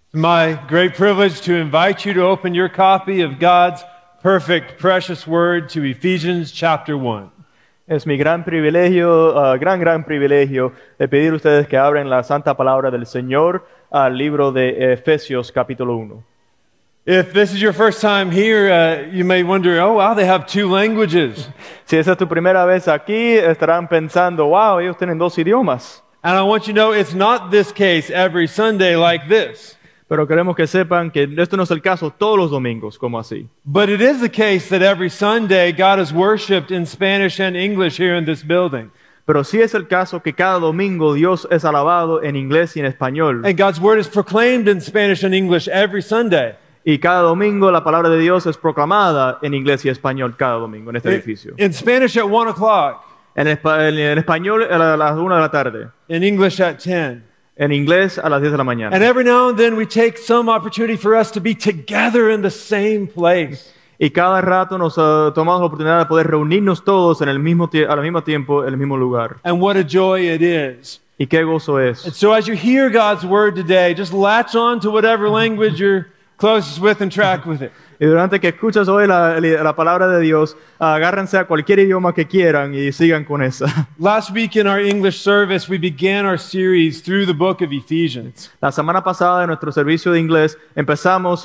My great privilege to invite you to open your copy of God's perfect, precious word to Ephesians chapter 1. Es mi gran privilegio, gran privilegio de pedir a ustedes que abren la santa palabra del Señor al libro de Efesios capítulo 1. If this is your first time here, you may wonder, oh wow, they have two languages. Si esa es tu primera vez aquí, estarán pensando, wow, ellos tienen dos idiomas. And I want you to know it's not this case every Sunday like this. Pero queremos que sepan que esto no es el caso todos los domingos, como así. But it is the case that every Sunday God is worshipped in Spanish and English here in this building. Pero sí es el caso que cada domingo Dios es alabado en inglés y en español. And God's word is proclaimed in Spanish and English every Sunday. Y cada domingo la palabra de Dios es proclamada en inglés y español cada domingo en este edificio. In Spanish at 1 o'clock. En español a las 1 de la tarde. In English at 10. En inglés a las 10 de la mañana. And every now and then we take some opportunity for us to be together in the same place. Y cada rato nos tomamos la oportunidad de poder reunirnos todos en el mismo al mismo tiempo, en el mismo lugar. And what a joy it is. Y qué gozo es. And so as you hear God's word today, just latch on to whatever language you're closest with and track with it. Y durante que escuchas hoy la palabra de Dios, agárrense a cualquier idioma que quieran y sigan con esa. Last week in our English service, we began our series through the book of Ephesians. La semana pasada en nuestro servicio de inglés empezamos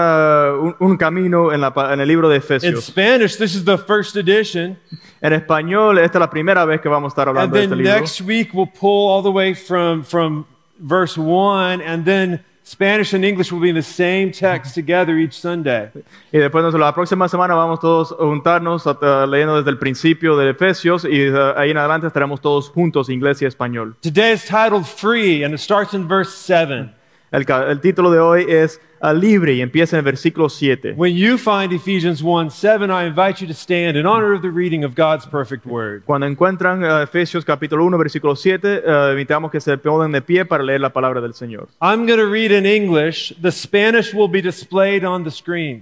un camino en el libro de In Efesios. Spanish, this is the first edition. En español, esta es la primera vez que vamos a estar And hablando de then este libro. next week, we'll pull all the way from verse 1, and then Spanish and English will be in the same text together each Sunday. Y después la próxima semana vamos todos a juntarnos leyendo desde el principio de Efesios y ahí en adelante estaremos todos juntos, inglés y español. Today is titled Free, and it starts in verse 7. El título de hoy es Libre y empieza en el versículo 7. When you find Ephesians 1:7, I invite you to stand in honor of the reading of God's perfect word. Cuando encuentran Efesios capítulo 1, versículo 7, invitamos que se pongan de pie para leer la palabra del Señor. I'm going to read in English. The Spanish will be displayed on the screen.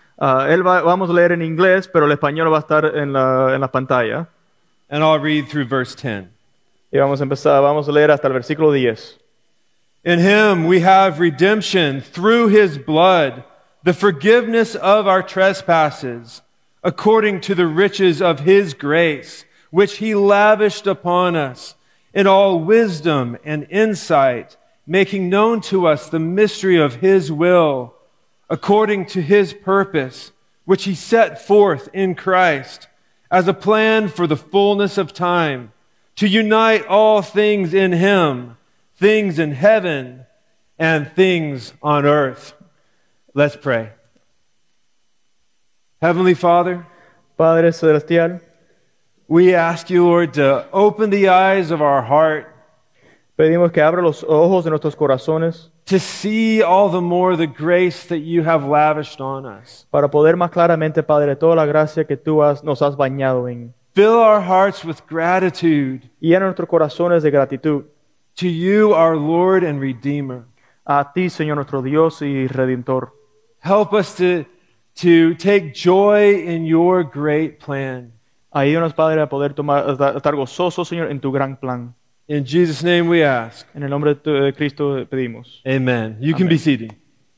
Vamos a leer en inglés, pero el español va a estar en la pantalla. And I'll read through verse 10. Y vamos a leer hasta el versículo 10. In him we have redemption through his blood, the forgiveness of our trespasses, according to the riches of his grace, which he lavished upon us in all wisdom and insight, making known to us the mystery of his will, according to his purpose, which he set forth in Christ, as a plan for the fullness of time, to unite all things in him, things in heaven and things on earth. Let's pray. Heavenly Father, Padre Celestial, we ask you, Lord, to open the eyes of our heart, pedimos que abra los ojos de nuestros corazones to see all the more the grace that you have lavished on us. para poder más claramente, Padre, toda la gracia que tú nos has bañado en. Fill our hearts with gratitude Y llena nuestros corazones de gratitud to you, our Lord and Redeemer. a ti, Señor, nuestro Dios y Redentor. Help us to take joy in your great plan. Ayúdanos, Padre, a poder estar gozosos, Señor, en tu gran plan. In Jesus' name we ask. En el nombre de Cristo pedimos. Amen. You can Amen. be seated.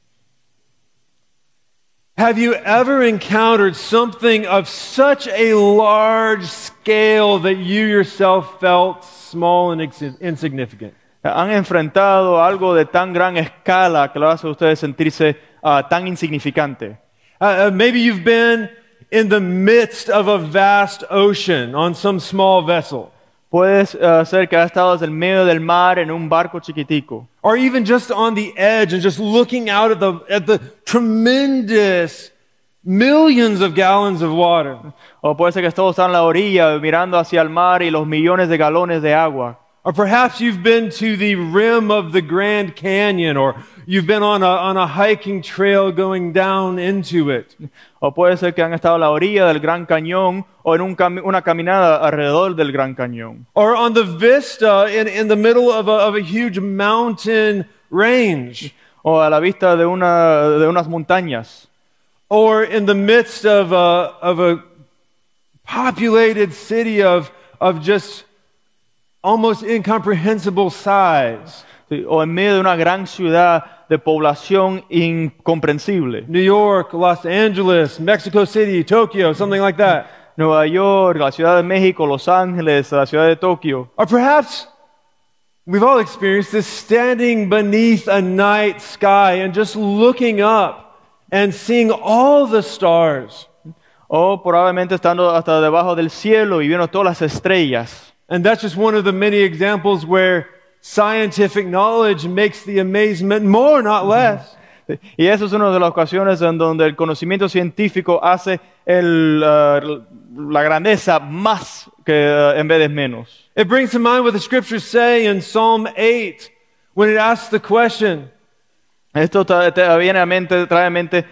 Have you ever encountered something of such a large scale that you yourself felt small and insignificant? ¿Han enfrentado algo de tan gran escala que lo hace a ustedes sentirse tan insignificante? Maybe you've been in the midst of a vast ocean on some small vessel. Puede ser que has estado en medio del mar en un barco chiquitico. Or even just on the edge and just looking out at the tremendous millions of gallons of water. O puede ser que todos están en la orilla mirando hacia el mar y los millones de galones de agua. Or perhaps you've been to the rim of the Grand Canyon, or you've been on a hiking trail going down into it. O puede ser que han estado a la orilla del Gran Cañón o en una caminada alrededor del Gran Cañón. Or on the vista in the middle of a huge mountain range. O a la vista de unas montañas. Or in the midst of a populated city of just almost incomprehensible size. ¿sí? O en medio de una gran ciudad de población incomprensible. New York, Los Angeles, Mexico City, Tokyo, something like that. Nueva York, la Ciudad de México, Los Ángeles, la Ciudad de Tokio. Or perhaps we've all experienced this, standing beneath a night sky and just looking up and seeing all the stars. O probablemente estando hasta debajo del cielo y viendo todas las estrellas. And that's just one of the many examples where scientific knowledge makes the amazement more, not less. Y eso es una de las ocasiones en donde el conocimiento científico hace la grandeza más que en vez de menos. It brings to mind what the scriptures say in Psalm 8 when it asks the question. Esto viene a mente, trae a mente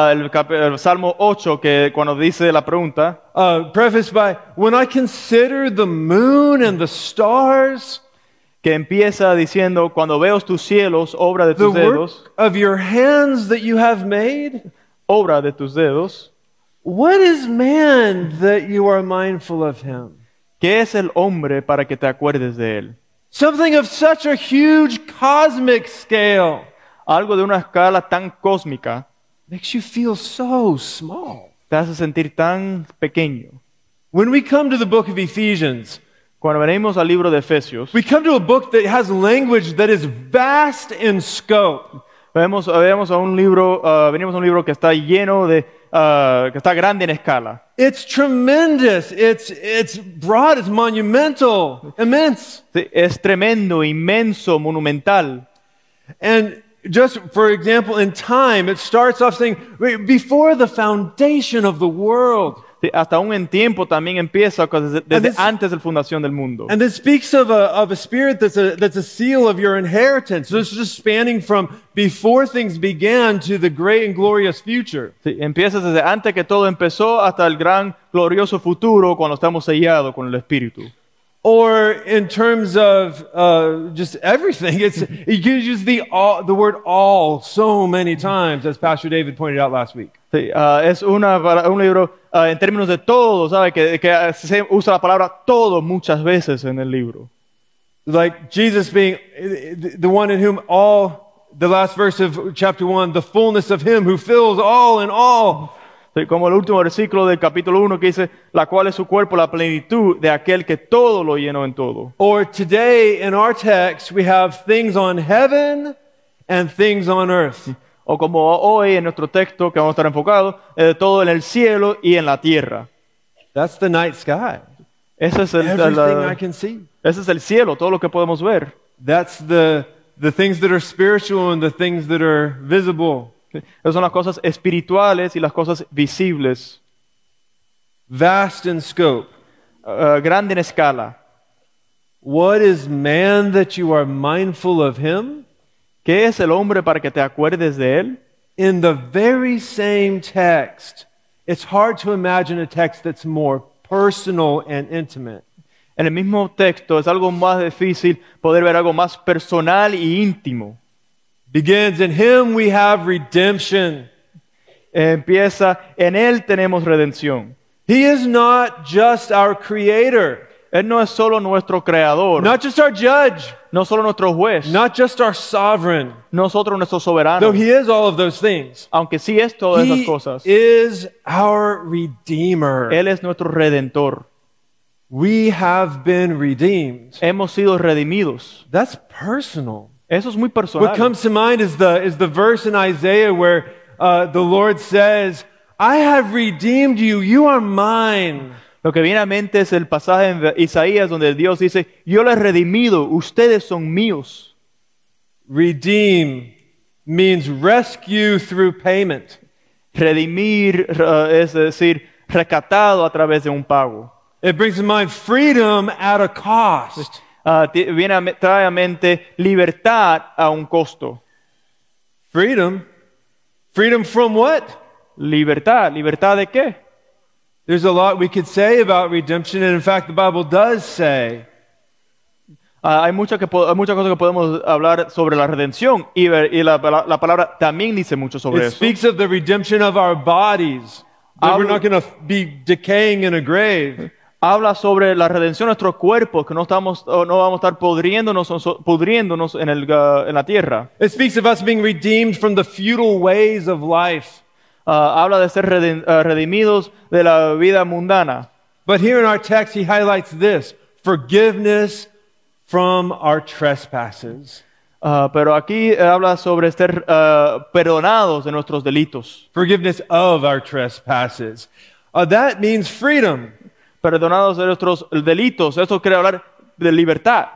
el Salmo 8, que cuando dice la pregunta, Prefaced by, when I consider the moon and the stars, que empieza diciendo, cuando veo tus cielos, obra de the tus dedos, work of your hands that you have made, obra de tus dedos, what is man that you are mindful of him? ¿qué es el hombre para que te acuerdes de él? Something of such a huge cosmic scale Algo de una escala tan cósmica makes you feel so small. te hace sentir tan pequeño. When we come to the book of Ephesians, Cuando venimos al libro de Efesios, we come to a book that has language that is vast in scope. venimos a un libro que está lleno de, que está grande en escala. It's tremendous. It's broad. It's monumental. Immense. Sí, es tremendo, inmenso, monumental. And just for example, in time, it starts off saying, before the foundation of the world. Sí, hasta aún en tiempo también empieza desde this- antes de la fundación del mundo. And it speaks of a spirit that's a seal of your inheritance. So it's just spanning from before things began to the great and glorious future. Sí, empieza desde antes que todo empezó hasta el gran glorioso futuro cuando estamos sellados con el Espíritu. Or in terms of just everything, you use the word all so many times, as Pastor David pointed out last week. Sí, es un libro en términos de todo, ¿sabe? Que se usa la palabra todo muchas veces en el libro. Like Jesus being the one in whom all, the last verse of chapter 1, the fullness of him who fills all in all. Sí, como el último versículo del capítulo 1 que dice, la cual es su cuerpo, la plenitud de aquel que todo lo llenó en todo. Or today in our text, we have things on heaven and things on earth. O como hoy en nuestro texto que vamos a estar enfocados, todo en el cielo y en la tierra. That's the night sky. Ese es Everything I can see. ese es el cielo, todo lo que podemos ver. That's the things that are spiritual and the things that are visible. Sí, esas son las cosas espirituales y las cosas visibles, Vast in scope. grande en escala. What is man that you are mindful of him? ¿Qué es el hombre para que te acuerdes de él? In the very same text, it's hard to imagine a text that's more personal and intimate. En el mismo texto es algo más difícil poder ver algo más personal y íntimo. Begins, in him we have redemption. Empieza, en él tenemos redención. He is not just our creator, Él no es solo nuestro creador, not just our judge, no solo nuestro juez, not just our sovereign, nosotros nuestro soberano, though he is all of those things. aunque sí es todas esas He cosas. is our redeemer. Él es nuestro redentor. We have been redeemed. Hemos sido redimidos. That's personal. Eso es muy What personal. comes to mind is the verse in Isaiah where the Lord says, I have redeemed you, you are mine. Lo que viene a mente es el pasaje en Isaías donde Dios dice, yo les he redimido, ustedes son míos. Redeem means rescue through payment. Redimir es decir, rescatado a través de un pago. It brings to mind freedom at a cost. Trae a mente libertad a un costo. Freedom? Freedom from what? Libertad. ¿Libertad de qué? There's a lot we could say about redemption, and in fact, the Bible does say. Hay muchas cosas que podemos hablar sobre la redención y la palabra también dice mucho sobre It eso. speaks of the redemption of our bodies. That we're not going to be decaying in a grave. habla sobre la redención de nuestros cuerpos, que no vamos a estar pudriéndonos en la tierra. It speaks of us being redeemed from the futile ways of life. Habla de ser redimidos de la vida mundana. But here in our text, he highlights this: forgiveness from our trespasses. Pero aquí habla sobre ser perdonados de nuestros delitos. Forgiveness of our trespasses. That means freedom. Perdonados de nuestros delitos. Eso quiere hablar de libertad.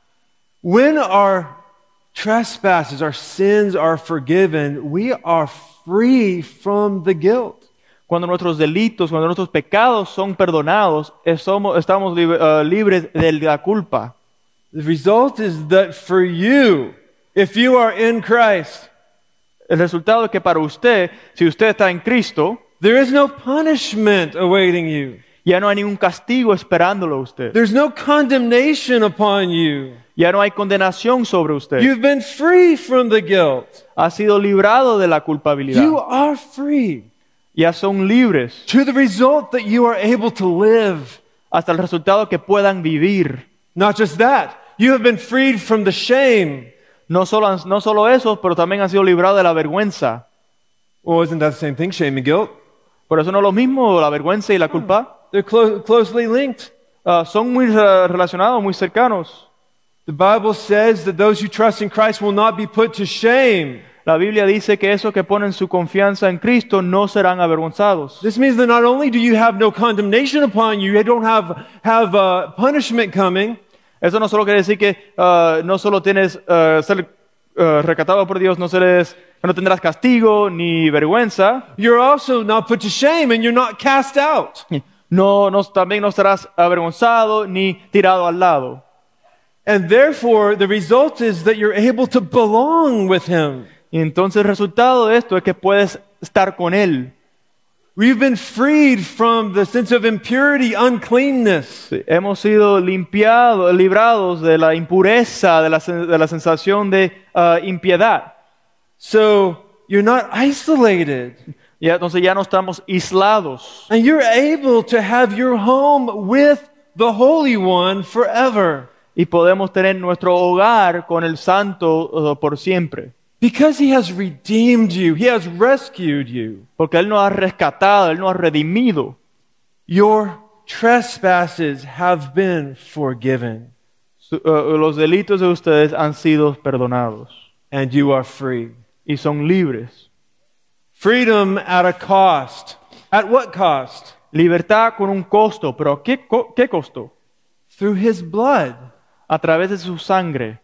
When our trespasses, our sins are forgiven, we are free from the guilt. Cuando nuestros delitos, cuando nuestros pecados son perdonados, estamos libres de la culpa. The result is that for you, if you are in Christ, El resultado es que para usted, si usted está en Cristo, there is no punishment awaiting you. ya no hay ningún castigo esperándolo a usted. There's no condemnation upon you. Ya no hay condenación sobre usted. You've been free from the guilt. Ha sido librado de la culpabilidad. You are free Ya son libres to the result that you are able to live. hasta el resultado que puedan vivir. Not just that, you have been freed from the shame. No solo eso, pero también han sido librados de la vergüenza. Well, isn't that the same thing, shame and guilt? Por eso no es lo mismo la vergüenza y la culpa. They're closely linked. Son muy relacionados, muy cercanos. The Bible says that those who trust in Christ will not be put to shame. La Biblia dice que esos que ponen su confianza en Cristo no serán avergonzados. This means that not only do you have no condemnation upon you, you don't have punishment coming. Eso no solo quiere decir que no solo tienes ser recatado por Dios, no tendrás castigo ni vergüenza. You're also not put to shame and you're not cast out. También no serás avergonzado ni tirado al lado. And therefore, the result is that you're able to belong with Him. Y entonces el resultado de esto es que puedes estar con Él. We've been freed from the sense of impurity, uncleanness. Sí, hemos sido librados de la impureza, de la sensación de impiedad. So you're not isolated. Entonces ya no estamos aislados. And you're able to have your home with the Holy One forever. Y podemos tener nuestro hogar con el Santo por siempre. Because He has redeemed you. He has rescued you. Porque Él nos ha rescatado, Él nos ha redimido. Your trespasses have been forgiven. Los delitos de ustedes han sido perdonados. And you are free. Y son libres. Freedom at a cost. At what cost? Libertad con un costo. ¿Pero qué costo? Through His blood. A través de su sangre.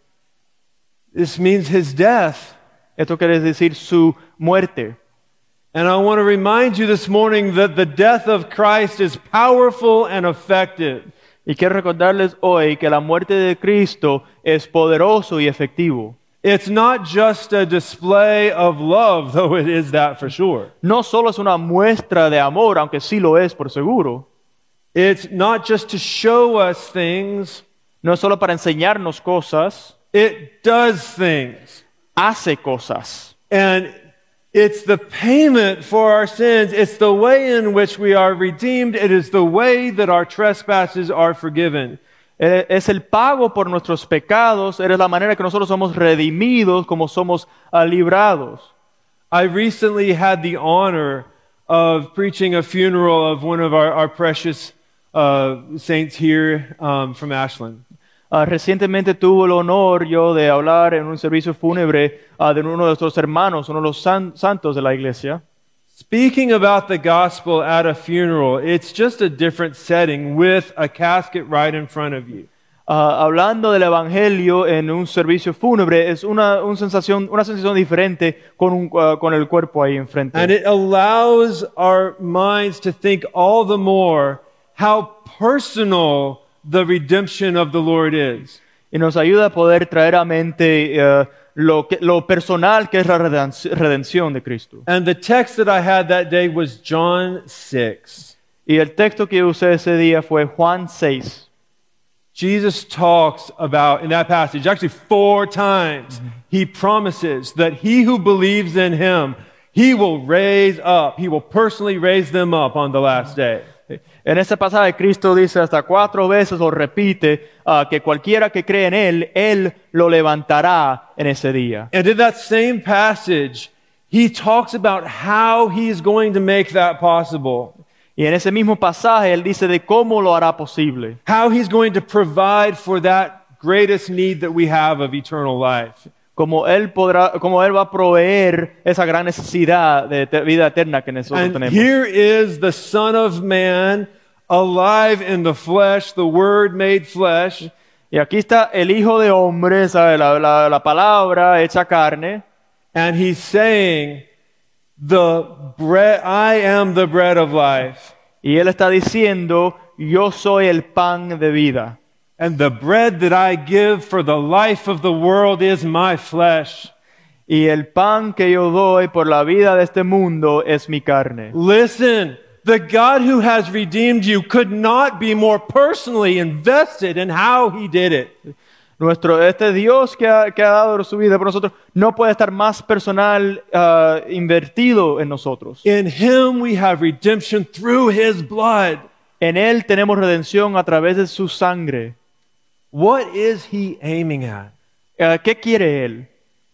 This means His death. Esto quiere decir su muerte. And I want to remind you this morning that the death of Christ is powerful and effective. Y quiero recordarles hoy que la muerte de Cristo es poderoso y efectivo. It's not just a display of love, though it is that for sure. No solo es una muestra de amor, aunque sí lo es por seguro. It's not just to show us things. No es solo para enseñarnos cosas. It does things. Hace cosas. And it's the payment for our sins. It's the way in which we are redeemed. It is the way that our trespasses are forgiven. Es el pago por nuestros pecados. Es la manera que nosotros somos redimidos, como somos librados. I recently had the honor of preaching a funeral of one of our precious saints here from Ashland. Recientemente tuve el honor yo de hablar en un servicio fúnebre de uno de nuestros hermanos, uno de los santos de la iglesia. Speaking about the gospel at a funeral, it's just a different setting with a casket right in front of you. Hablando del evangelio en un servicio fúnebre es una sensación diferente con el cuerpo ahí enfrente. And it allows our minds to think all the more how personal the redemption of the Lord is. Y nos ayuda a poder traer a mente lo personal que es la redención de Cristo. And the text that I had that day was John 6. Y el texto que usé ese día fue Juan 6. Jesus talks about, in that passage, actually 4 times, He promises that he who believes in Him, He will raise up, He will personally raise them up on the last day. En este pasaje Cristo dice hasta 4 veces o repite que cualquiera que cree en Él lo levantará en ese día. And in that same passage, he talks about how he is going to make that possible. Y en ese mismo pasaje Él dice de cómo lo hará posible. How he's going to provide for that greatest need that we have of eternal life. Cómo Él va a proveer esa gran necesidad de vida eterna que nosotros And tenemos. here is the Son of Man, alive in the flesh, the Word made flesh. Y aquí está el Hijo de Hombre, ¿sabe? La palabra hecha carne. And he's saying, I am the bread of life. Y Él está diciendo, yo soy el pan de vida. And the bread that I give for the life of the world is my flesh. Y el pan que yo doy por la vida de este mundo es mi carne. Listen, the God who has redeemed you could not be more personally invested in how he did it. Este Dios que ha dado su vida por nosotros no puede estar más personal invertido en nosotros. In him we have redemption through his blood. En Él tenemos redención a través de su sangre. What is he aiming at? ¿Qué quiere Él?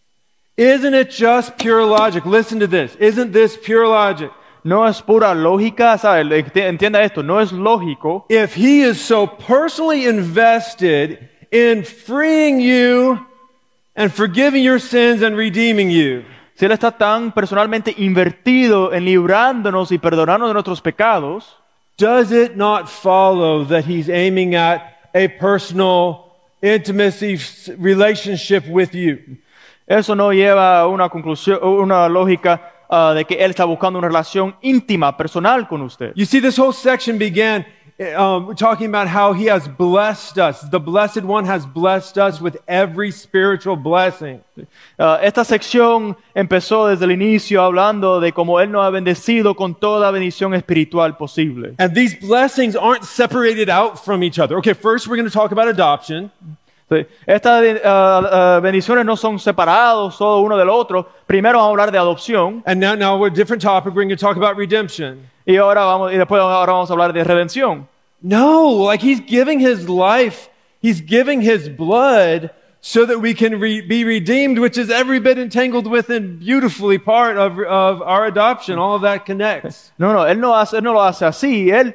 Isn't it just pure logic? Listen to this. Isn't this pure logic? No es pura lógica, ¿sabe? Entienda esto, no es lógico. If he is so personally invested in freeing you and forgiving your sins and redeeming you, Si Él está tan personalmente invertido en librándonos y perdonarnos de nuestros pecados, does it not follow that he's aiming at a personal intimacy relationship with you? eso no lleva a una conclusión, una lógica de que Él está buscando una relación íntima, personal con usted. You see, this whole section began talking about how he has blessed us. The Blessed One has blessed us with every spiritual blessing. Esta sección empezó desde el inicio hablando de cómo Él nos ha bendecido con toda bendición espiritual posible. And these blessings aren't separated out from each other. Okay, first we're going to talk about adoption. Sí. Estas bendiciones no son separados todo uno del otro. Primero vamos a hablar de adopción And now we're a different topic. We're going to talk about redemption. y después vamos a hablar de redención. No, like he's giving his life, he's giving his blood so that we can be redeemed, which is every bit entangled with and beautifully part of our adoption. All of that connects. No, Él no lo hace así. Él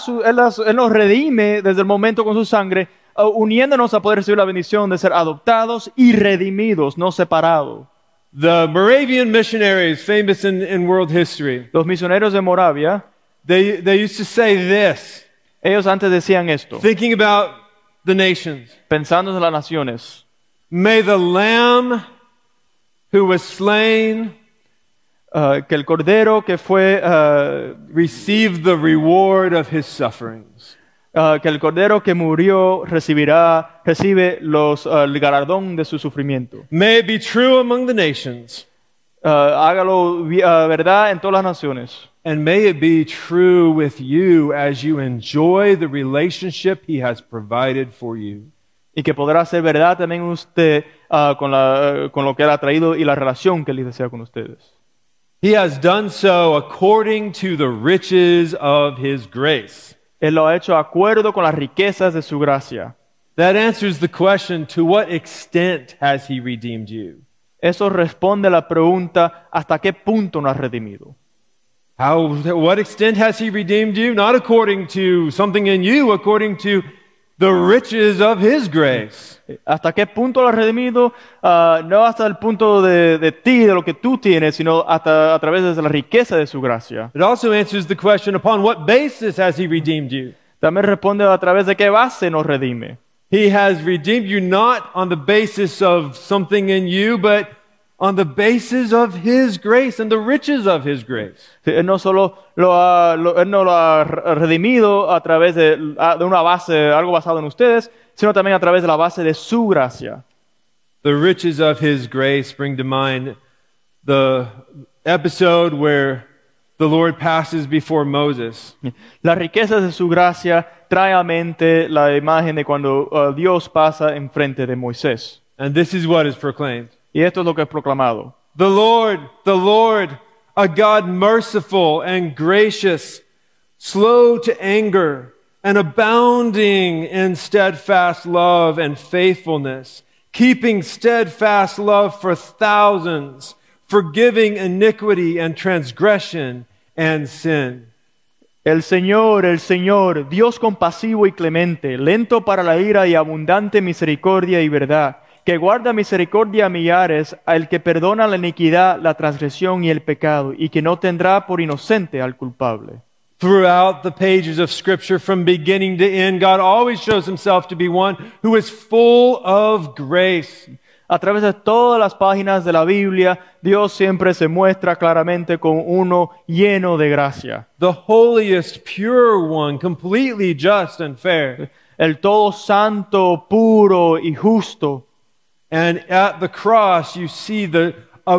nos redime desde el momento con su sangre, uniéndonos a poder recibir la bendición de ser adoptados y redimidos, no separados. The Moravian missionaries, famous in world history, Los misioneros de Moravia, they used to say this, ellos antes decían esto, thinking about the nations. pensando en las naciones. May the Lamb who was slain Que el cordero que fue receive the reward of his sufferings. que el cordero que murió recibe el galardón de su sufrimiento. May it be true among the nations, Hágalo verdad en todas las naciones. and may it be true with you as you enjoy the relationship he has provided for you. Y que podrá ser verdad también usted con lo que Él ha traído y la relación que Él desea con ustedes. He has done so according to the riches of his grace. Él lo ha hecho de acuerdo con las riquezas de su gracia. That answers the question, to what extent has he redeemed you? Eso responde a la pregunta, ¿hasta qué punto nos ha redimido? What extent has he redeemed you? Not according to something in you, according to the riches of his grace. ¿Hasta qué punto lo ha redimido? No hasta el punto de ti, de lo que tú tienes, sino hasta a través de la riqueza de su gracia. It also answers the question, upon what basis has he redeemed you? También responde a través de qué base nos redime. He has redeemed you not on the basis of something in you, but on the basis of his grace and the riches of his grace. Él no solo Él no lo ha redimido a través de una base, algo basado en ustedes, sino también a través de la base de su gracia. The riches of his grace bring to mind the episode where the Lord passes before Moses. Las riquezas de su gracia trae a mente la imagen de cuando Dios pasa enfrente de Moisés. And this is what is proclaimed. Y esto es lo que es proclamado. The Lord, a God merciful and gracious, slow to anger, and abounding in steadfast love and faithfulness, keeping steadfast love for thousands, forgiving iniquity and transgression and sin. El Señor, Dios compasivo y clemente, lento para la ira y abundante misericordia y verdad, que guarda misericordia a millares, al que perdona la iniquidad, la transgresión y el pecado, y que no tendrá por inocente al culpable. Throughout the pages of Scripture, from beginning to end, God always shows himself to be one who is full of grace. A través de todas las páginas de la Biblia, Dios siempre se muestra claramente como uno lleno de gracia. The holiest, pure one, completely just and fair. El todo santo, puro y justo. And at the cross, you see the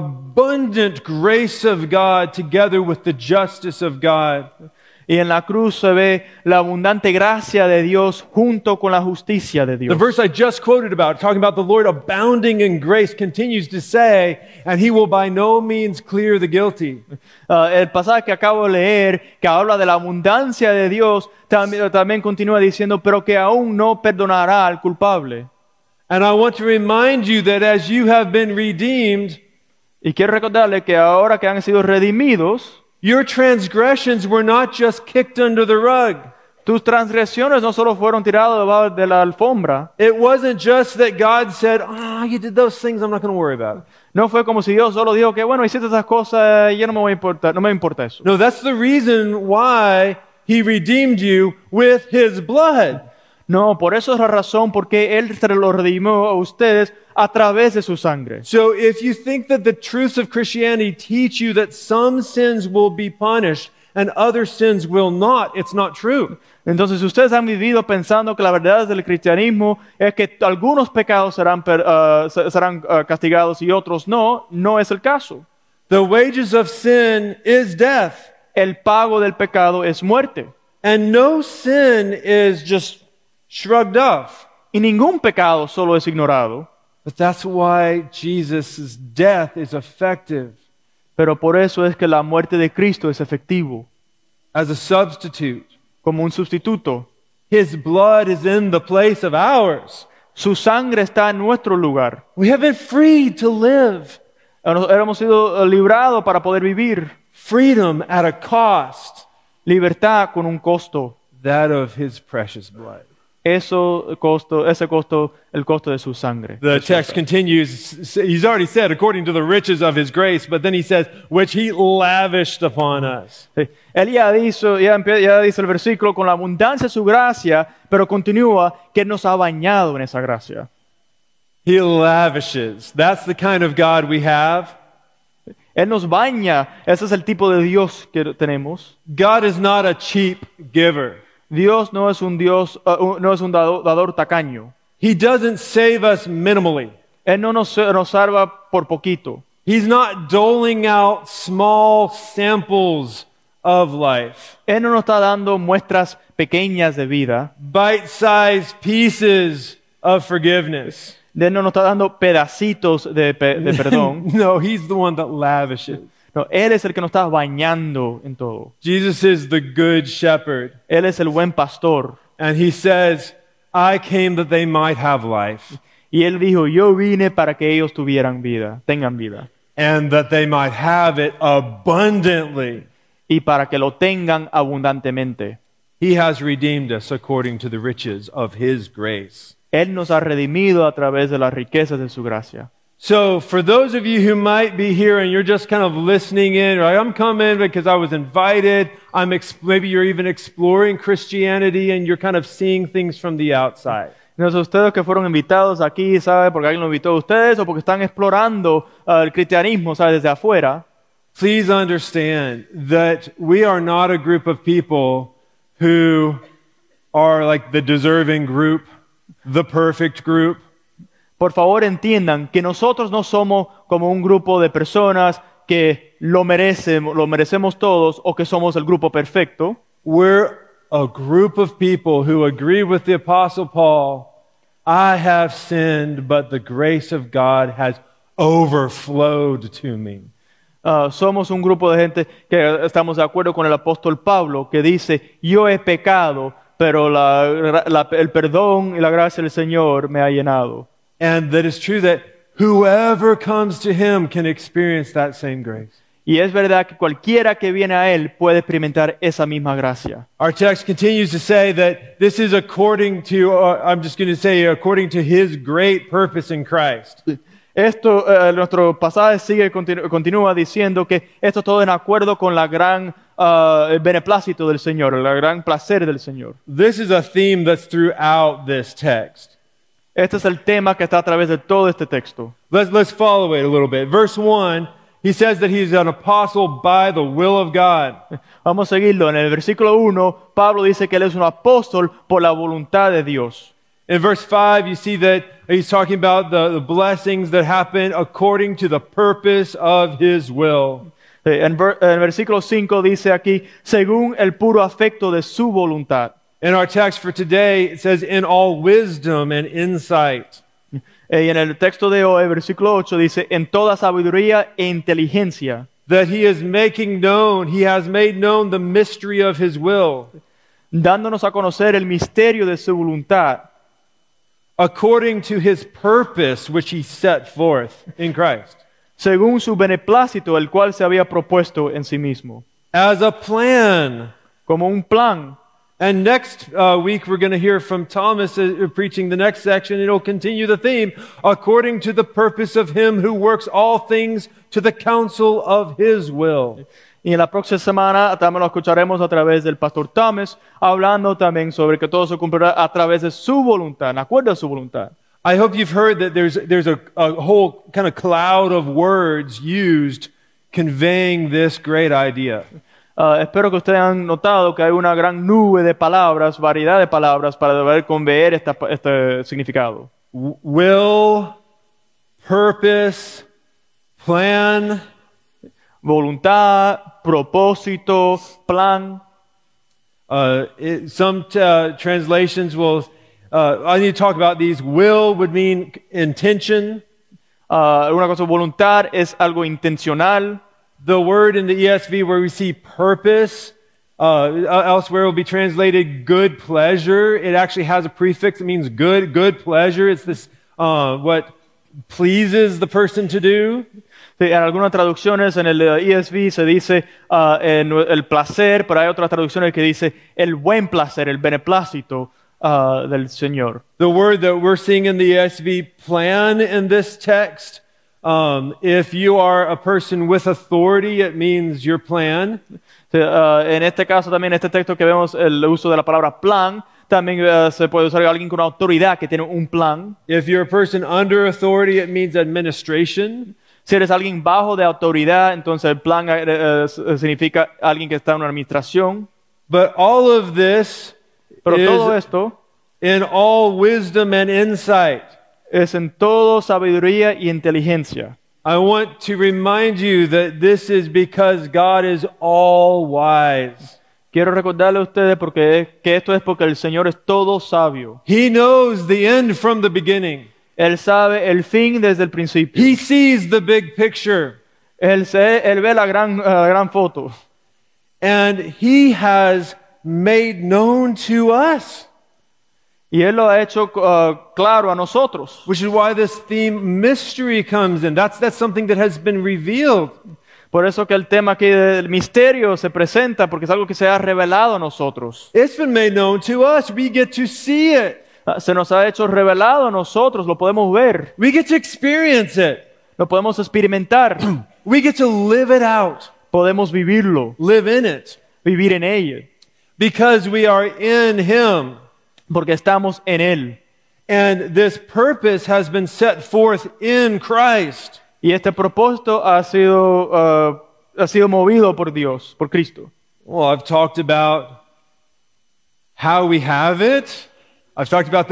abundant grace of God together with the justice of God. Y en la cruz se ve la abundante gracia de Dios junto con la justicia de The Dios. verse I just quoted about, talking about the Lord abounding in grace, continues to say, and he will by no means clear the guilty. El pasaje que acabo de leer, que habla de la abundancia de Dios, también continúa diciendo, pero que aún no perdonará al culpable. And I want to remind you that as you have been redeemed, Y quiero recordarle que ahora que han sido redimidos, your transgressions were not just kicked under the rug. tus transgresiones no solo fueron tiradas debajo de la alfombra. It wasn't just that God said, you did those things, I'm not going to worry about it. No fue como si Dios solo dijo que, bueno, hiciste esas cosas, ya no me voy a importar, no me importa eso. No, that's the reason why he redeemed you with his blood. No, por eso es la razón por qué Él se lo redimió a ustedes a través de su sangre. So if you think that the truths of Christianity teach you that some sins will be punished and other sins will not, it's not true. Entonces, si ustedes han vivido pensando que la verdad del cristianismo es que algunos pecados serán castigados y otros no, no es el caso. The wages of sin is death. El pago del pecado es muerte. And no sin is just shrugged off. Y ningún pecado solo es ignorado. But that's why Jesus' death is effective Pero por eso es que la muerte de Cristo es efectivo, as a substitute. como un sustituto. His blood is in the place of ours. Su sangre está en nuestro lugar. We have been freed to live. Hemos sido librados para poder vivir. Freedom at a cost, Libertad con un costo. that of his precious blood. Ese costo, el costo de su sangre. The text continues, he's already said, according to the riches of his grace, but then he says, which he lavished upon us. Sí. Él ya dice el versículo, con la abundancia de su gracia, pero continúa que nos ha bañado en esa gracia. He lavishes. That's the kind of God we have. Él nos baña. Ese es el tipo de Dios que tenemos. God is not a cheap giver. Dios no es un dador tacaño. He doesn't save us minimally. Él no nos salva por poquito. He's not doling out small samples of life, Él no nos está dando muestras pequeñas de vida. bite-sized pieces of forgiveness. Él no nos está dando pedacitos de perdón. No, he's the one that lavishes. No, Él es el que nos está bañando en todo. Jesus is the good shepherd, Él es el buen pastor. and he says, I came that they might have life, Y Él dijo, yo vine para que ellos tengan vida. and that they might have it abundantly. Y para que lo tengan abundantemente. He has redeemed us according to the riches of his grace. Él nos ha redimido a través de las riquezas de su gracia. So for those of you who might be here and you're just kind of listening in, or I'm coming because I was invited, maybe you're even exploring Christianity and you're kind of seeing things from the outside. Entonces ustedes que fueron invitados aquí, ¿sabe? Porque alguien lo invitó a ustedes o porque están explorando el cristianismo, ¿sabe? Desde afuera. Please understand that we are not a group of people who are like the deserving group, the perfect group. Por favor entiendan que nosotros no somos como un grupo de personas que lo merecemos todos o que somos el grupo perfecto. We're a group of people who agree with the Apostle Paul. I have sinned, but the grace of God has overflowed to me. Somos un grupo de gente que estamos de acuerdo con el apóstol Pablo, que dice, yo he pecado, pero el perdón y la gracia del Señor me ha llenado. And that it's true that whoever comes to him can experience that same grace. Y es verdad que cualquiera que viene a Él puede experimentar esa misma gracia. Our text continues to say that this is according to, I'm just going to say, according to his great purpose in Christ. Esto, nuestro pasaje continúa diciendo que esto todo en acuerdo con la gran el beneplácito del Señor, el gran placer del Señor. This is a theme that's throughout this text. Este es el tema que está a través de todo este texto. Let's follow it a little bit. Verse 1, he says that he's an apostle by the will of God. Vamos a seguirlo. En el versículo 1, Pablo dice que él es un apóstol por la voluntad de Dios. In verse 5, you see that he's talking about the blessings that happen according to the purpose of his will. En el versículo 5 dice aquí, según el puro afecto de su voluntad. In our text for today, it says, in all wisdom and insight. Y en el texto de hoy, versículo 8, dice, en toda sabiduría e inteligencia. That he is making known, he has made known the mystery of his will. Dándonos a conocer el misterio de su voluntad. According to his purpose, which he set forth in Christ. Según su beneplácito, el cual se había propuesto en sí mismo. As a plan. Como un plan. And next week we're going to hear from Thomas preaching the next section. It'll continue the theme, according to the purpose of him who works all things to the counsel of his will. Y en la próxima semana también lo escucharemos a través del pastor Thomas, hablando también sobre que todo se cumplirá a través de su voluntad, en acuerdo a su voluntad. I hope you've heard that there's a whole kind of cloud of words used conveying this great idea. Espero que ustedes han notado que hay una gran nube de palabras, variedad de palabras para poder conveer este significado. Will, purpose, plan, voluntad, propósito, plan. Some translations will, I need to talk about these. Will would mean intention. Una cosa, voluntad es algo intencional. The word in the ESV where we see purpose, elsewhere will be translated good pleasure. It actually has a prefix. It means good pleasure. It's this, what pleases the person to do. Sí, en algunas traducciones en el ESV se dice el placer, pero hay otras traducciones que dice el buen placer, el beneplácito del Señor. The word that we're seeing in the ESV, plan, in this text, if you are a person with authority, it means your plan. En este caso también, en este texto que vemos el uso de la palabra plan, también se puede usar alguien con autoridad que tiene un plan. If you're a person under authority, it means administration. Si eres alguien bajo de autoridad, entonces el plan significa alguien que está en una administración. But all of this Pero is todo esto in all wisdom and insight. Es en todo sabiduría y inteligencia. I want to remind you that this is because God is all wise. Quiero recordarle a ustedes que esto es porque el Señor es todo sabio. He knows the end from the beginning. Él sabe el fin desde el principio. He sees the big picture. Él ve la gran foto. And he has made known to us. Y Él lo ha hecho claro a nosotros. Which is why this theme mystery comes in. That's something that has been revealed. Por eso que el tema aquí del misterio se presenta, porque es algo que se ha revelado a nosotros. It's been made known to us. We get to see it. Se nos ha hecho revelado a nosotros, lo podemos ver. We get to experience it. Lo podemos experimentar. We get to live it out. Podemos vivirlo. Live in it. Vivir en ella. Because we are in Him. Porque estamos en Él. And this purpose has been set forth in Christ. Y este propósito ha sido movido por Dios, por Cristo. Well, I've talked about how we have it. I've talked about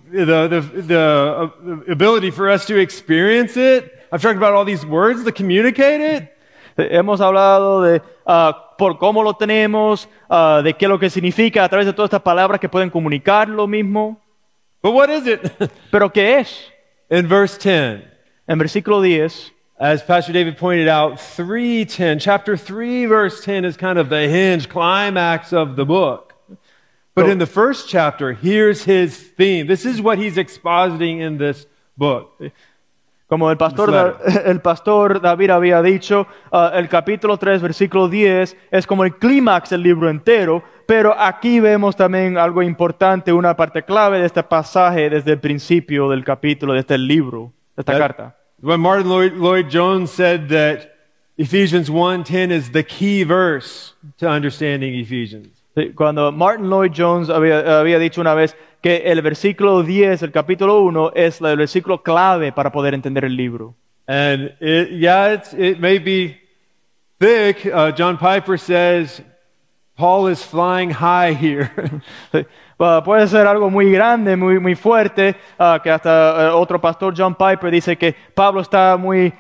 the ability for us to experience it. I've talked about all these words that communicate it. Hemos hablado de por cómo lo tenemos, de qué es lo que significa a través de todas estas palabras que pueden comunicar lo mismo. But what is it? ¿Pero qué es? In verse 10. En versículo 10. As Pastor David pointed out, 3:10, chapter 3, verse 10 is kind of the hinge climax of the book. But in the first chapter, here's his theme. This is what he's expositing in this book. Como el pastor David había dicho, el capítulo 3, versículo 10 es como el clímax del libro entero, pero aquí vemos también algo importante, una parte clave de este pasaje desde el principio del capítulo, de este libro, de esta carta. When Martin Lloyd Jones said that Ephesians 1:10 is the key verse to understanding Ephesians. Sí, cuando Martin Lloyd Jones había dicho una vez que el versículo 10 del capítulo 1 es el versículo clave para poder entender el libro. And it may be thick. John Piper says Paul is flying high here. Sí, puede ser algo muy grande, muy fuerte, que hasta otro pastor, John Piper, dice que Pablo está muy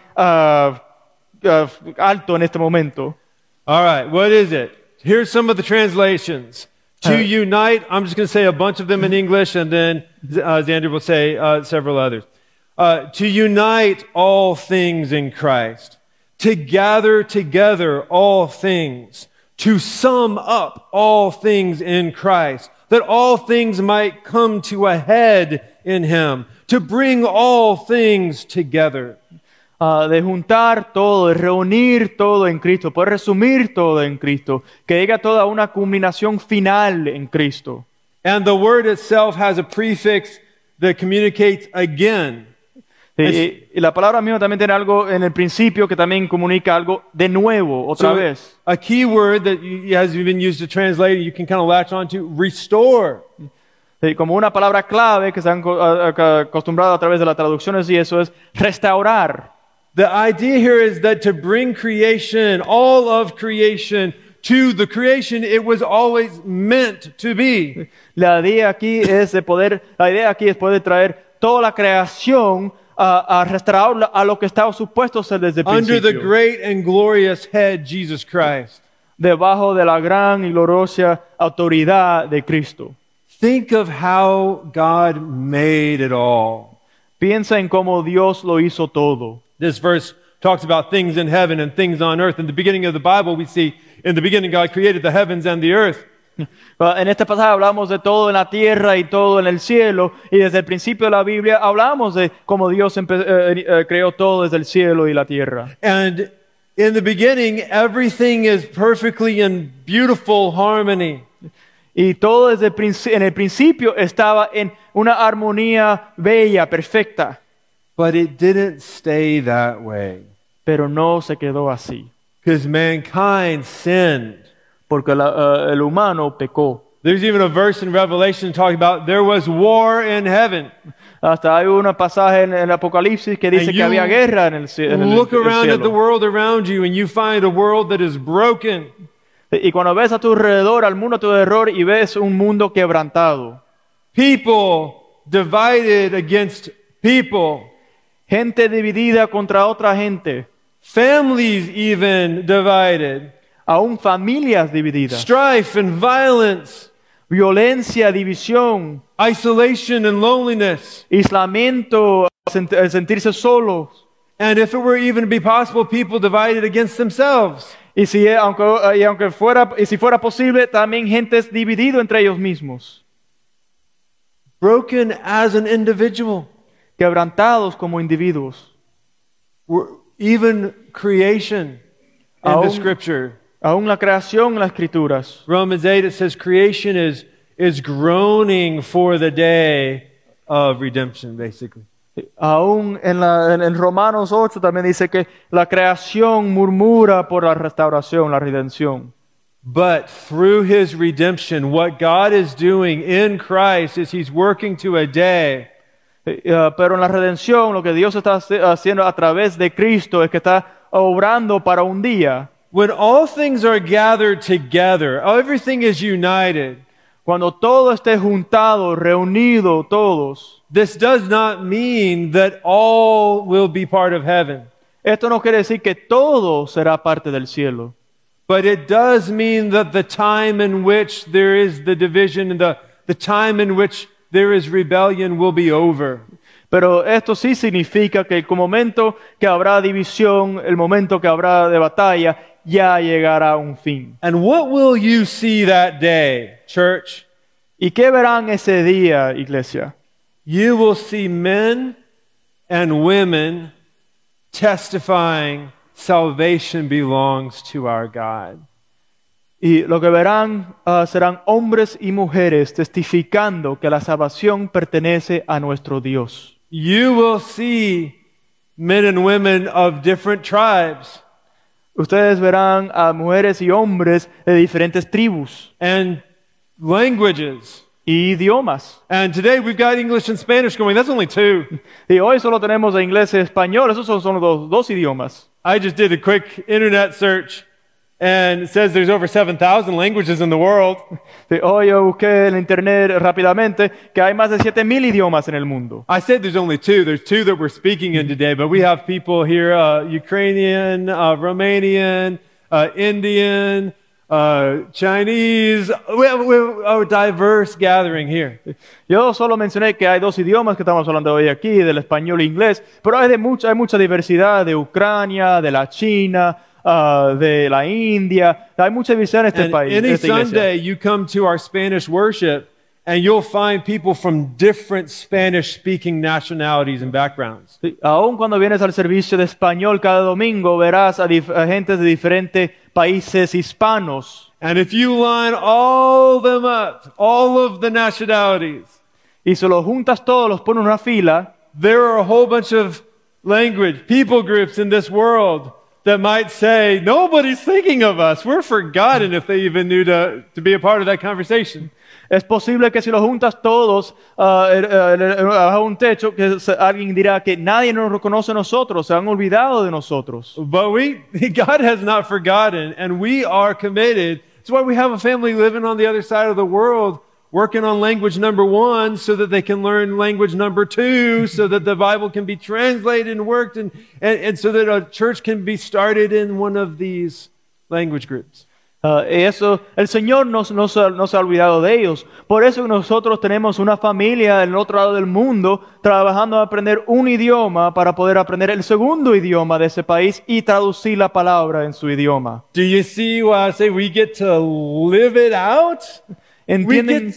alto en este momento. All right, what is it? Here's some of the translations. To unite, I'm just going to say a bunch of them in English, and then Xander will say several others. To unite all things in Christ. To gather together all things. To sum up all things in Christ. That all things might come to a head in Him. To bring all things together. De juntar todo, de reunir todo en Cristo, poder resumir todo en Cristo, que llegue a toda una culminación final en Cristo. And the word itself has a prefix that communicates again. Y la palabra misma también tiene algo en el principio que también comunica algo de nuevo, otra vez. A key word that has been used to translate, you can kind of latch on to, restore. Sí, como una palabra clave que se han acostumbrado a través de las traducciones y eso es restaurar. The idea here is that to bring creation, all of creation, to the creation it was always meant to be. La idea aquí es poder traer toda la creación a restaurarla a lo que estaba supuesto a ser desde el Under the principio. great and glorious head, Jesus Christ. Debajo de la gran y gloriosa autoridad de Cristo. Think of how God made it all. Piensa en cómo Dios lo hizo todo. This verse talks about things in heaven and things on earth. In the beginning of the Bible, we see, in the beginning, God created the heavens and the earth. En este pasaje hablamos de todo en la tierra y todo en el cielo, y desde el principio de la Biblia hablamos de cómo Dios creó todo desde el cielo y la tierra. And in the beginning, everything is perfectly in beautiful harmony. Y todo en el principio estaba en una armonía bella, perfecta. But it didn't stay that way. Pero no se quedó así. Because mankind sinned. Porque el humano pecó. There's even a verse in Revelation talking about there was war in heaven. Hasta hay un pasaje en el Apocalipsis que dice que había guerra en el cielo. Look around at the world around you and you find a world that is broken. Y cuando ves a tu alrededor, al mundo a tu alrededor, y ves un mundo quebrantado. People divided against people. Gente dividida contra otra gente. Families even divided. Aún familias divididas. Strife and violence. Violencia, división. Isolation and loneliness. Aislamiento, el sentirse solos. And if it were even to be possible, people divided against themselves. Y si fuera posible, también gentes divididas entre ellos mismos. Broken as an individual. Quebrantados como individuos. Even creation in the scripture. Aún la creación en las escrituras. Romans 8, it says creation is groaning for the day of redemption, basically. Aún en Romanos 8 también dice que la creación murmura por la restauración, la redención. But through His redemption, what God is doing in Christ is He's working to a day. Pero en la redención, lo que Dios está haciendo a través de Cristo es que está obrando para un día. When all things are gathered together, everything is united. Cuando todo esté juntado, reunido, todos. This does not mean that all will be part of heaven. Esto no quiere decir que todo será parte del cielo. But it does mean that the time in which there is the division and the time in which there is rebellion will be over. Pero esto sí significa que el momento que habrá división, el momento que habrá de batalla, ya llegará a un fin. And what will you see that day, church? ¿Y qué verán ese día, iglesia? You will see men and women testifying salvation belongs to our God. Y lo que verán serán hombres y mujeres testificando que la salvación pertenece a nuestro Dios. You will see men and women of different tribes Ustedes verán a mujeres y hombres de diferentes tribus and languages. y idiomas. And today we've got English and Spanish going. That's only two. Y hoy solo tenemos a inglés y español. Esos son dos idiomas. I just did a quick internet search and it says there's over 7,000 languages in the world. Hoy yo busqué en internet rápidamente que hay más de 7,000 idiomas en el mundo. I said there's only two. There's two that we're speaking in today, but we have people here, Ukrainian, Romanian, Indian, Chinese. We have a diverse gathering here. Yo solo mencioné que hay dos idiomas que estamos hablando hoy aquí, del español e inglés, pero hay mucha diversidad de Ucrania, de la China, de la India. Hay mucha diversidad en este And país. any esta iglesia. Sunday you come to our Spanish worship and you'll find people from different Spanish-speaking nationalities and backgrounds. Sí, aún cuando vienes al servicio de español cada domingo, verás a gente de diferentes países hispanos. And if you line all them up, all of the nationalities, Y si los juntas todos, los pones en una fila, there are a whole bunch of language, people groups in this world that might say, nobody's thinking of us. We're forgotten, if they even knew to be a part of that conversation. es posible que si los juntas todos bajo un techo, que alguien dirá que nadie nos reconoce a nosotros, se han olvidado de nosotros. But God has not forgotten, and we are committed. That's why we have a family living on the other side of the world, working on language number 1 so that they can learn language number 2, so that the Bible can be translated and worked, and so that a church can be started in one of these language groups. Eso, el Señor no se ha olvidado de ellos. Por eso nosotros tenemos una familia en el otro lado del mundo trabajando a aprender un idioma para poder aprender el segundo idioma de ese país y traducir la palabra en su idioma. Do you see why I say we get to live it out? ¿Entienden?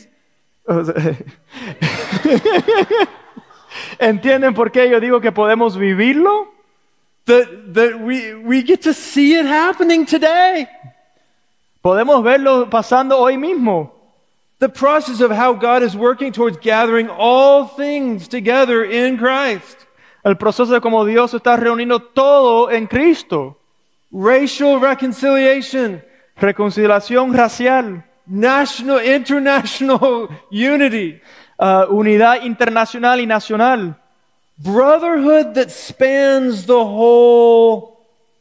¿Entienden por qué yo digo que podemos vivirlo? That we get to see it happening today. Podemos verlo pasando hoy mismo. The process of how God is working towards gathering all things together in Christ. El proceso de cómo Dios está reuniendo todo en Cristo. Racial reconciliation. Reconciliación racial. International unity. Unidad internacional y nacional. Brotherhood that spans the whole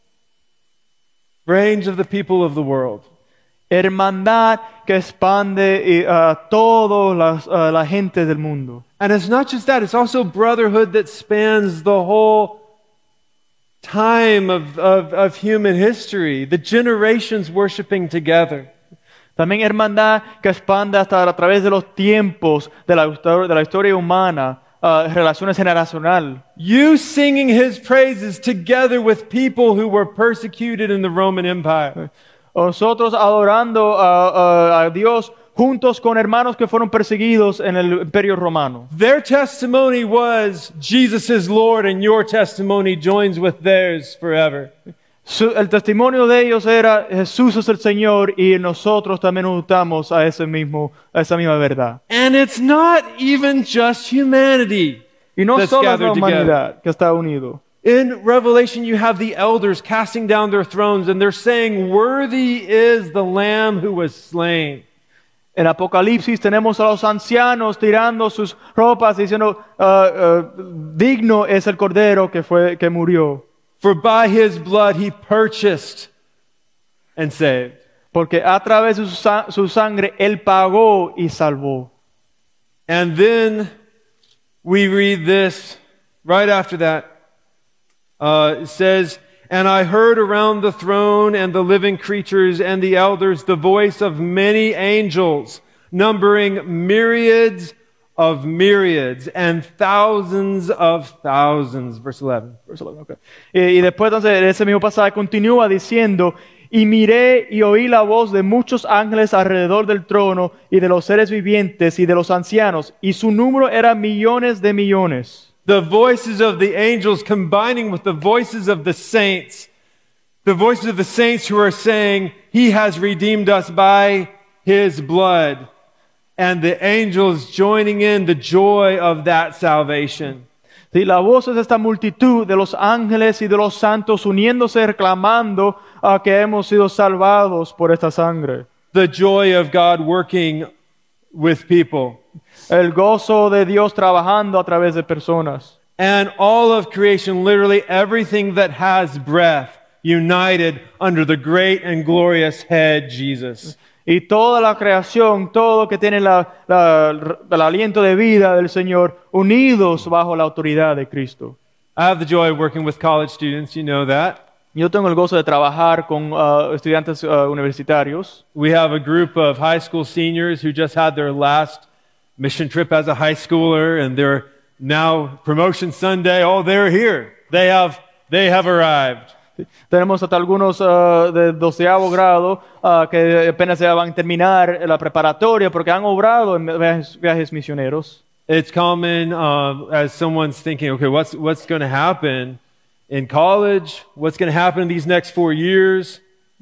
range of the people of the world. Hermandad que expande a toda la gente del mundo. And it's not just that, it's also brotherhood that spans the whole time of human history, the generations worshiping together. También hermandad que expande hasta a través de los tiempos de la historia humana, relaciones generacionales. You singing his praises together with people who were persecuted in the Roman Empire. Nosotros adorando a Dios juntos con hermanos que fueron perseguidos en el Imperio Romano. Their testimony was, Jesus is Lord, and your testimony joins with theirs forever. El testimonio de ellos era, Jesús es el Señor, y nosotros también nos unamos a esa misma verdad. And it's not even just humanity Y no that's solo es la gathered together. humanidad que está unido. In Revelation, you have the elders casting down their thrones, and they're saying, worthy is the Lamb who was slain. En Apocalipsis tenemos a los ancianos tirando sus ropas diciendo, digno es el Cordero que murió. For by his blood he purchased and saved. Porque a través de su sangre Él pagó y salvó. And then we read this right after that. It says, and I heard around the throne and the living creatures and the elders the voice of many angels, numbering myriads of myriads and thousands of thousands. Verse 11. Okay. Y después entonces ese mismo pasaje continúa diciendo, y miré y oí la voz de muchos ángeles alrededor del trono y de los seres vivientes y de los ancianos, y su número era millones de millones. The voices of the angels combining with the voices of the saints. The voices of the saints who are saying, He has redeemed us by His blood. And the angels joining in the joy of that salvation. Sí, la voz es esta multitud de los ángeles y de los santos uniéndose, reclamando a que hemos sido salvados por esta sangre. The joy of God working with people. El gozo de Dios trabajando a través de personas. And all of creation, literally everything that has breath, united under the great and glorious head, Jesus. Y toda la creación, todo que tiene el aliento de vida del Señor, unidos bajo la autoridad de Cristo. I have the joy of working with college students, you know that. Yo tengo el gozo de trabajar con estudiantes universitarios. We have a group of high school seniors who just had their last mission trip as a high schooler, and they're now promotion Sunday. Oh, they're here. They have arrived. Tenemos hasta algunos de 12º grado que apenas se van a terminar la preparatoria porque han obrado en viajes misioneros. It's common as someone's thinking, okay, what's going to happen in college? What's going to happen in these next 4 years?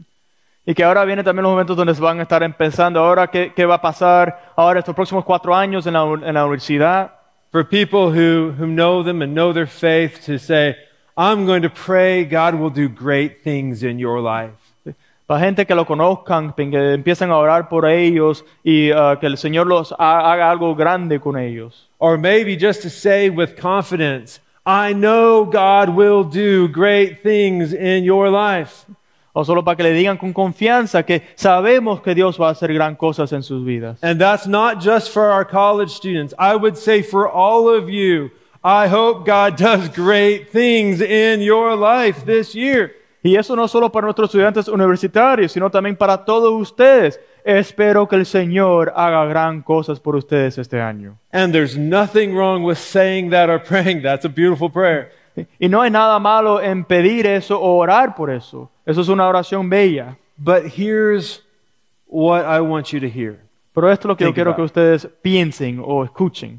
Y que ahora vienen también los momentos donde se van a estar pensando, ahora qué va a pasar ahora estos próximos 4 años en la universidad. For people who know them and know their faith to say, I'm going to pray God will do great things in your life. Para gente que lo conozcan, que empiecen a orar por ellos y que el Señor los haga algo grande con ellos. Or maybe just to say with confidence, I know God will do great things in your life. O solo para que le digan con confianza que sabemos que Dios va a hacer gran cosas en sus vidas. And that's not just for our college students. I would say for all of you, I hope God does great things in your life this year. Y eso no solo para nuestros estudiantes universitarios, sino también para todos ustedes. Espero que el Señor haga gran cosas por ustedes este año. And there's nothing wrong with saying that or praying. That's a beautiful prayer. Y no hay nada malo en pedir eso o orar por eso. Eso es una oración bella. But here's what I want you to hear. Pero esto es lo que yo Think quiero about que ustedes piensen o escuchen.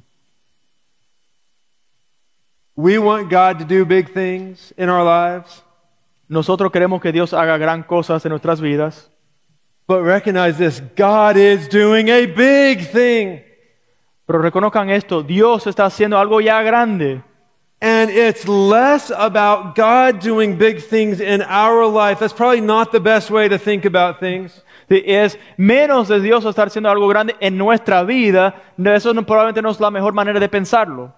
We want God to do big things in our lives. Nosotros queremos que Dios haga gran cosas en nuestras vidas. But recognize this, God is doing a big thing. Pero reconozcan esto, Dios está haciendo algo ya grande. And it's less about God doing big things in our life. That's probably not the best way to think about things. Sí, es menos de Dios estar haciendo algo grande en nuestra vida. Eso probablemente no es la mejor manera de pensarlo.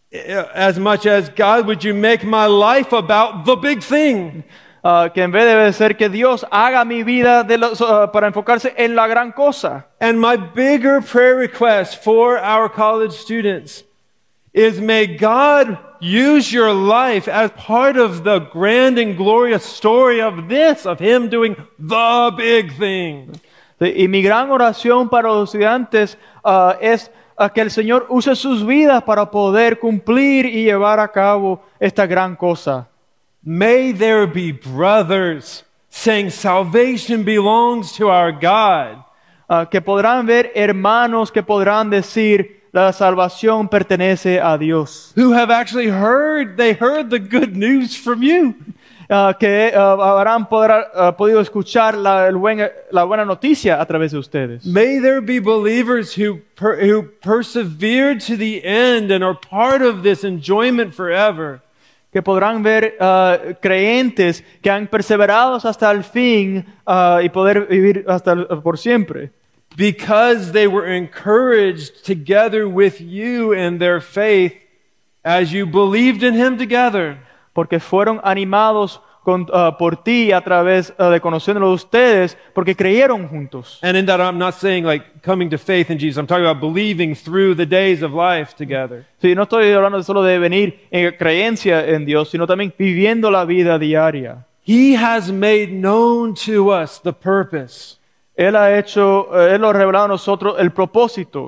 As much as, God, would you make my life about the big thing? Que en vez de ser que Dios haga mi vida para enfocarse en la gran cosa. And my bigger prayer request for our college students is, may God use your life as part of the grand and glorious story of this, of Him doing the big thing. Y mi gran oración para los estudiantes es que el Señor use sus vidas para poder cumplir y llevar a cabo esta gran cosa. May there be brothers saying salvation belongs to our God. Que podrán ver hermanos que podrán decir la salvación pertenece a Dios. Who have actually heard the good news from you. Que habrán podido escuchar la buena noticia a través de ustedes. May there be believers who persevered to the end and are part of this enjoyment forever. Que podrán ver creyentes que han perseverado hasta el fin y poder vivir por siempre. Because they were encouraged together with you in their faith as you believed in Him together. Porque fueron animados por ti a través de conociéndolo de ustedes, porque creyeron juntos. And in that, I'm not saying like coming to faith in Jesus. I'm talking about believing through the days of life together. Sí, no estoy hablando solo de venir en creencia en Dios, sino también viviendo la vida diaria. He has made known to us the purpose. Él lo ha revelado a nosotros el propósito.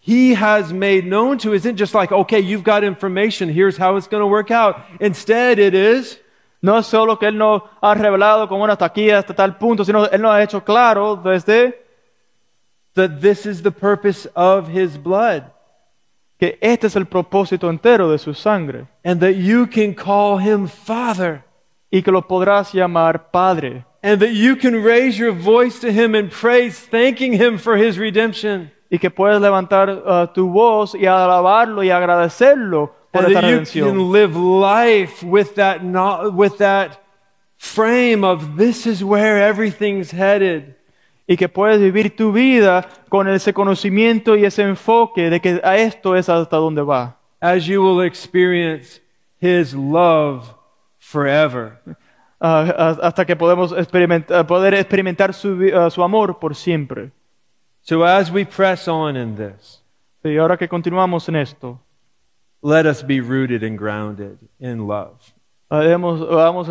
He has made known to isn't just like, okay, you've got information, here's how it's going to work out. Instead, it is No es solo que Él nos ha revelado como hasta aquí, hasta tal punto, sino Él nos ha hecho claro desde that this is the purpose of his blood, que este es el propósito entero de su sangre and that you can call him Father, y que lo podrás llamar Padre and that you can raise your voice to him in praise, thanking him for his redemption, y que puedes levantar tu voz y alabarlo y agradecerlo por and esta that you redención. can live life with that frame of this is where everything's headed. Y que puedes vivir tu vida con ese conocimiento y ese enfoque de que a esto es hasta donde va. As you will experience his love forever. Hasta que podemos poder experimentar su amor por siempre. So as we press on in this, Y ahora que continuamos en esto, let us be rooted and grounded in love. debemos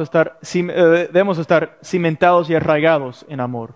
estar cimentados y arraigados en amor.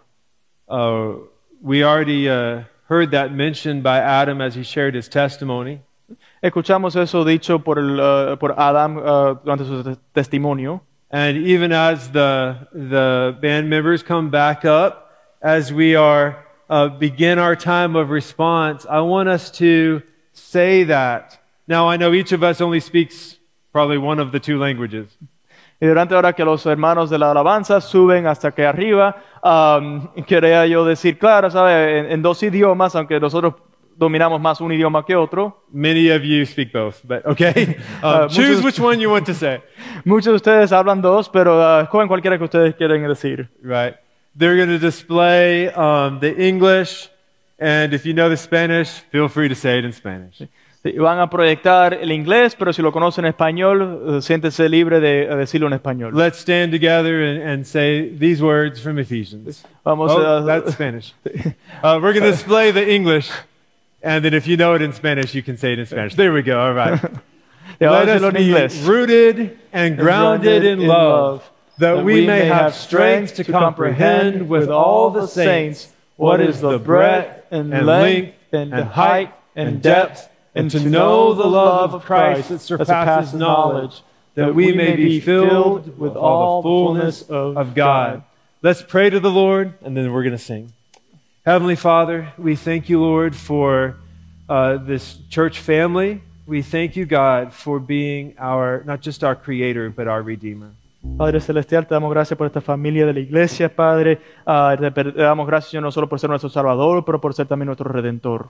We already heard that mentioned by Adam as he shared his testimony. Escuchamos eso dicho por Adam durante su testimonio. And even as the band members come back up, as we are begin our time of response, I want us to say that. Now, I know each of us only speaks probably one of the two languages. Y durante ahora que los hermanos de la alabanza suben hasta que arriba, quería yo decir, claro, ¿sabe? En dos idiomas, aunque nosotros dominamos más un idioma que otro. Many of you speak both, but okay. Choose which one you want to say. Muchos de ustedes hablan dos, pero escogen cualquiera que ustedes quieren decir. Right. They're going to display the English, and if you know the Spanish, feel free to say it in Spanish. Van a proyectar el inglés, pero si lo conocen en español, siéntese libre de decirlo en español. Let's stand together and say these words from Ephesians. Vamos That's Spanish. We're going to display the English, and then if you know it in Spanish, you can say it in Spanish. There we go. All right. Let us be rooted and grounded in love, that we may have strength to comprehend with all the saints what is the breadth and length and height and depth, and to know the love of Christ that surpasses knowledge, that we may be filled with all the fullness of God. Let's pray to the Lord, and then we're going to sing. Heavenly Father, we thank you, Lord, for this church family. We thank you, God, for being not just our Creator, but our Redeemer. Padre Celestial, te damos gracias por esta familia de la iglesia, Padre. Te damos gracias, Señor, no solo por ser nuestro Salvador, pero por ser también nuestro Redentor.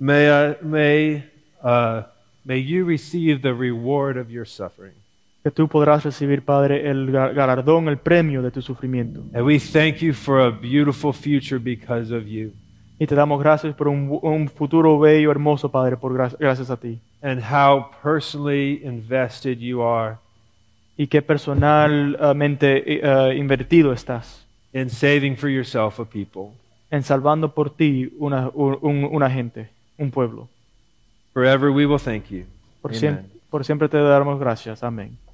May you receive the reward of your suffering. Que tú podrás recibir, Padre, el galardón, el premio de tu sufrimiento. And we thank you for a beautiful future because of you. Y te damos gracias por un futuro bello, hermoso, Padre, gracias a ti. And how personally invested you are Y que personalmente invertido estás in saving for yourself a people. en salvando por ti una gente, un pueblo. Forever we will thank you. Por Amen. siempre te damos gracias. Amén.